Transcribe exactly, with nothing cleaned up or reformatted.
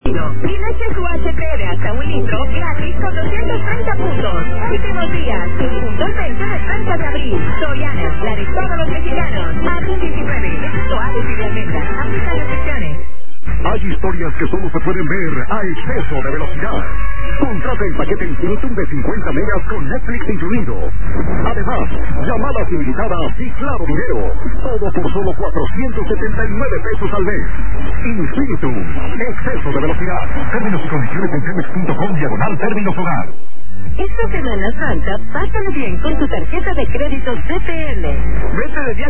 Y leche U H T de hasta un litro gratis con doscientos treinta puntos. Últimos días, un punto el veinte del treinta de abril. Soriana, la de todos los mexicanos. Abril diecinueve. Suaves y de almendras. Aplica restricciones. Hay historias que solo se pueden ver a exceso de velocidad. Contrata el paquete Infinitum de cincuenta megas con Netflix incluido. Además, llamadas ilimitadas y claro video. Todo por solo cuatrocientos setenta y nueve pesos al mes. Infinitum, exceso de velocidad. Términos y condiciones en telmex punto com diagonal términos hogar. Esta Semana Santa, pásalo bien con tu tarjeta de crédito C P L. Vete de viaje